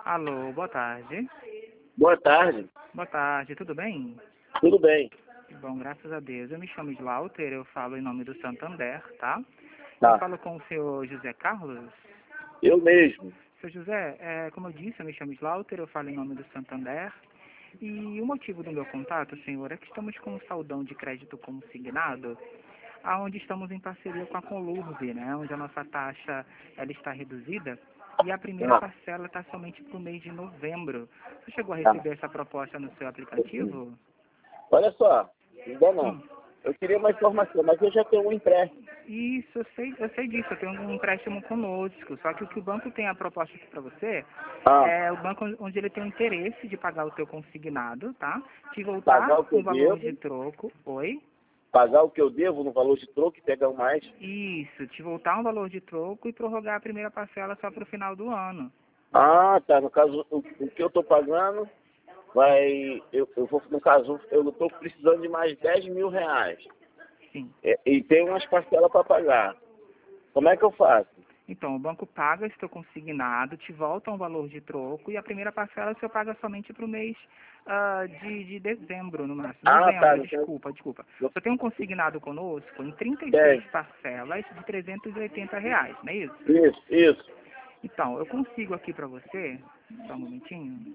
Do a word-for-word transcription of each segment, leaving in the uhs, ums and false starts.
Alô, boa tarde. Boa tarde. Boa tarde, tudo bem? Tudo bem? Bom, graças a Deus. Eu me chamo Slaughter, eu falo em nome do Santander, tá? Eu Tá. falo com o senhor José Carlos. Eu mesmo. Senhor José, é, como eu disse, eu me chamo Slaughter, eu falo em nome do Santander. E o motivo do meu contato, senhor, é que estamos com um saldão de crédito consignado, aonde estamos em parceria com a Conlurb, né? Onde a nossa taxa ela está reduzida. E a primeira Ah, parcela está somente para o mês de novembro. Você chegou a tá. receber essa proposta no seu aplicativo? Olha só, ainda não. Hum. Eu queria uma informação, mas eu já tenho um empréstimo. Isso, eu sei, eu sei disso, eu tenho um empréstimo conosco, só que o que o banco tem a proposta aqui para você Ah, é o banco onde ele tem o interesse de pagar o teu consignado, tá? Te pagar voltar o que com eu valor de devo, troco, oi? pagar o que eu devo no valor de troco e pegar o mais. Isso, te voltar um valor de troco e prorrogar a primeira parcela só para o final do ano. Ah, tá. No caso, o, o que eu tô pagando vai. Eu, eu vou, no caso, eu tô precisando de mais dez mil reais. Sim. É, e tem umas parcelas para pagar. Como é que eu faço? Então, o banco paga esse teu consignado, te volta um valor de troco e a primeira parcela você paga somente para o mês ah, de, de dezembro, no máximo. Ah, tá. Novembro, No caso, desculpa, desculpa. no- Você tem um consignado conosco em trinta e seis tem. parcelas de trezentos e oitenta reais, não é isso? Isso, isso. Então, eu consigo aqui para você, só um momentinho.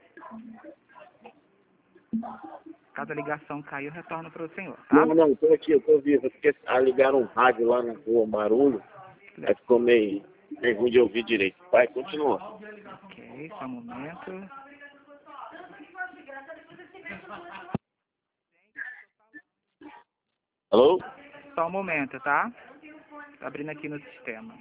Caso a ligação caia, eu retorno para o senhor, tá? Não, não, tô aqui, eu tô vivo. Porque ah, ligaram um rádio lá no rua, barulho. Aí ficou meio, meio ruim de ouvir direito. Vai, continua. Ok, só um momento. Alô? Só um momento, tá? Tô abrindo aqui no sistema.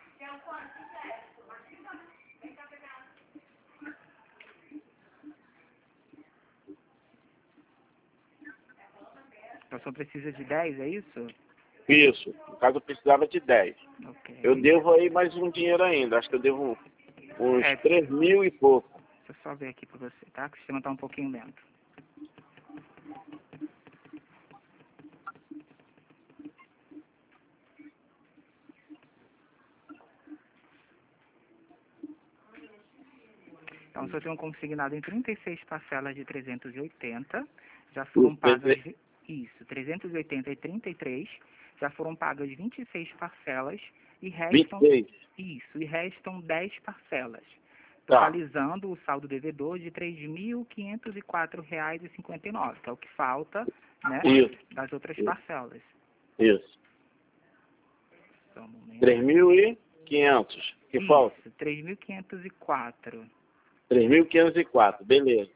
Então, só precisa de dez, é isso? Isso. No caso, eu precisava de dez. Ok. Eu devo aí mais um dinheiro ainda. Acho que eu devo uns É, três mil e pouco. deixa eu só ver aqui pra você, tá? Que o sistema tá um pouquinho lento. Então, se eu tenho um consignado em trinta e seis parcelas de trezentos e oitenta, já foram Isso, pagas, treze- vi- isso, trezentos e oitenta e trinta e três, já foram pagas vinte e seis parcelas e vinte e restam, seis. isso, e restam dez parcelas, Tá. totalizando o saldo devedor de três mil quinhentos e quatro reais e cinquenta e nove, que é o que falta, né, Isso, das outras isso, parcelas. isso. Só um momento. três mil e quinhentos. Que falta? Isso, três mil quinhentos e quatro. três mil quinhentos e quatro. Beleza.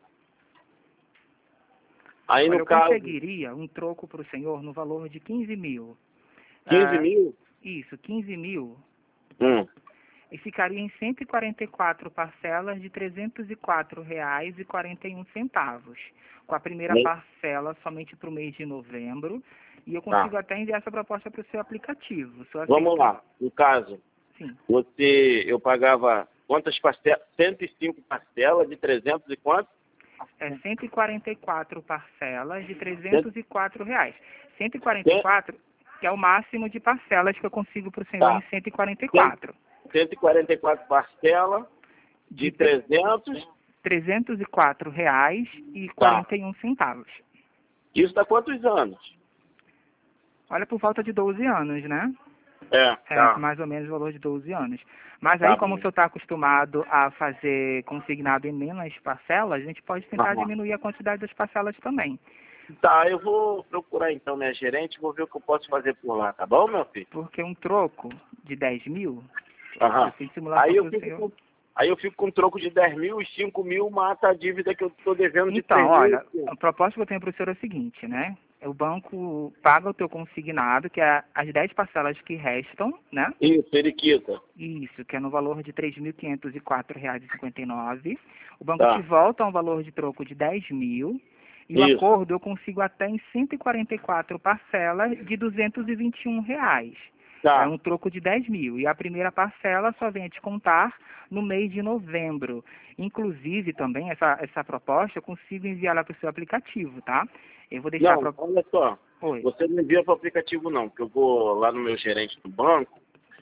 Aí, Olha, no eu caso, conseguiria um troco para o senhor no valor de quinze mil. quinze Ah, mil? isso, quinze mil. Hum. E ficaria em cento e quarenta e quatro parcelas de trezentos e quatro reais e quarenta e um centavos. Com a primeira Né? parcela somente para o mês de novembro. E eu Tá. consigo até enviar essa proposta para o seu aplicativo. O senhor Vamos aceita? lá. No caso, Sim. você, eu pagava quantas parcelas? cento e cinco parcelas de trezentos e quanto? É cento e quarenta e quatro parcelas de Cento- trezentos e quatro reais. cento e quarenta e cento- quatro que é o máximo de parcelas que eu consigo para o senhor em Tá. cento e quarenta e Cento- quatro. cento e quarenta e quatro parcelas de De tre- trezentos. trezentos e quatro reais e Tá. quarenta e um centavos. Isso dá quantos anos? Olha, por volta de doze anos, né? É, É, tá. mais ou menos o valor de doze anos. Mas aí, Tá como o bom. senhor está acostumado a fazer consignado em menos parcelas, a gente pode tentar Aham. diminuir a quantidade das parcelas também. Tá, eu vou procurar então minha gerente, vou ver o que eu posso fazer por lá, tá bom, meu filho? Porque um troco de dez mil, Aham. eu fiz Aí simulação eu para o fico senhor. com, aí eu fico com um troco de dez mil e cinco mil mata a dívida que eu estou devendo de Então, três mil. olha, a proposta que eu tenho para o senhor é o seguinte, né? O banco paga o teu consignado, que é as dez parcelas que restam, né? Isso, periquita. Isso, que é no valor de três mil quinhentos e quatro reais e cinquenta e nove. O banco te Tá. volta um valor de troco de dez mil. E o Isso. acordo eu consigo até em cento e quarenta e quatro parcelas de duzentos e vinte e um reais. É Tá. um troco de dez mil. E a primeira parcela só vem a descontar no mês de novembro. Inclusive, também, essa, essa proposta eu consigo enviar lá para o seu aplicativo, tá? Eu vou deixar Não, para... olha só. Oi. Você não envia para o aplicativo não, porque eu vou lá no meu gerente do banco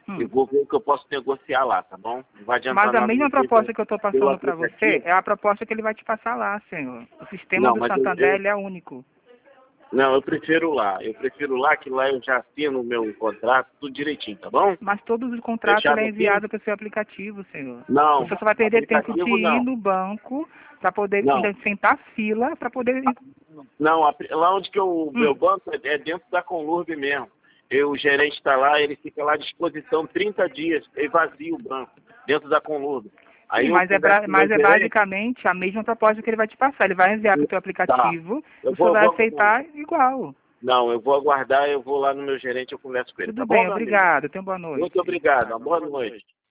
Hum. Eu vou ver o que eu posso negociar lá, tá bom? Não vai adiantar Mas a nada mesma você proposta que eu estou pelo passando para você aplicativo. é a proposta que ele vai te passar lá, senhor. O sistema Não, do mas eu, Santander eu- ele é único. não, eu prefiro lá. Eu prefiro lá, que lá eu já assino o meu contrato, tudo direitinho, tá bom? Mas todos os contratos ele Fechado é aqui? enviado para o seu aplicativo, senhor. Não, Você só vai perder tempo de aplicativo ir não. no banco para poder Não, ainda sentar fila para poder. não, a- lá onde que eu- o meu Hum. banco é é dentro da Conlurb mesmo. Eu, o gerente está lá, ele fica lá à disposição trinta dias, ele vazia o banco, dentro da Conlurb. Aí Sim, eu mas é, converso bra- com o meu mas é gerente, basicamente a mesma proposta que ele vai te passar. Ele vai enviar para o seu tá, aplicativo e eu o senhor vou, vai vou, aceitar igual. não, eu vou aguardar, eu vou lá no meu gerente, eu converso com ele, Tudo tá bom, bem, meu amigo? obrigado. Tenha boa noite. Muito obrigado, uma boa noite.